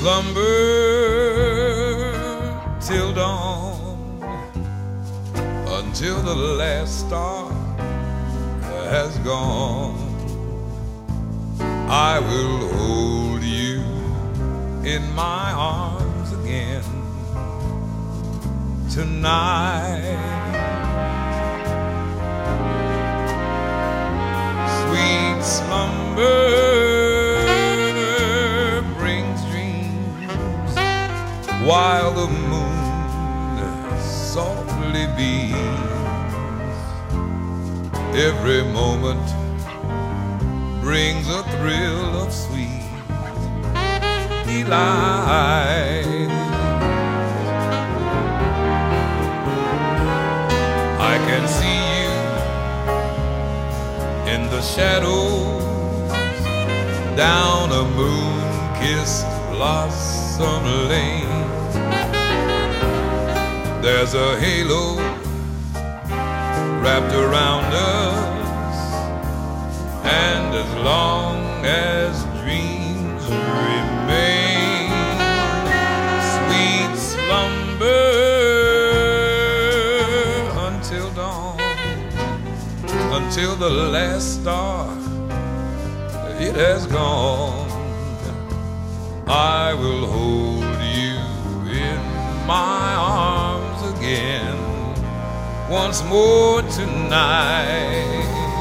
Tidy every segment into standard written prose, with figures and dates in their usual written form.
slumber till dawn, until the last star has gone. I will hold you in my arms again tonight. Sweet slumber brings dreams while the moon softly beams. Every moment brings a thrill of sweet delight. I can see you in the shadows down a moon-kissed blossom lane. There's a halo wrapped around us, and as long as dreams remain, sweet slumber until dawn, until the last star it has gone. I will hold you in my arms again once more tonight.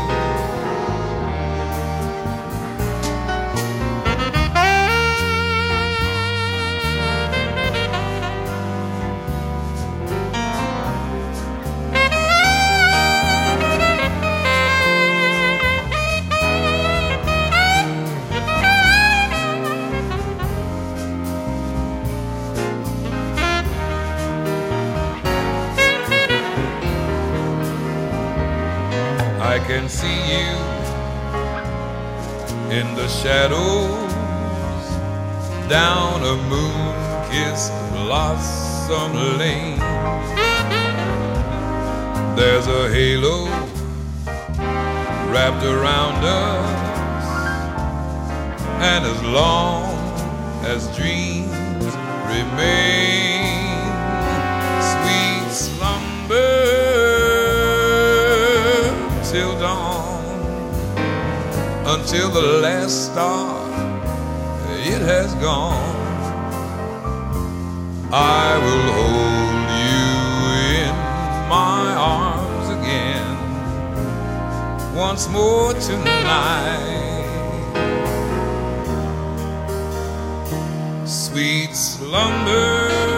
I can see you in the shadows down a moon-kissed blossom lane. There's a halo wrapped around us, and as long as dreams remain, sweet slumber till dawn, until the last star it has gone. I will hold you in my arms again once more tonight. Sweet slumber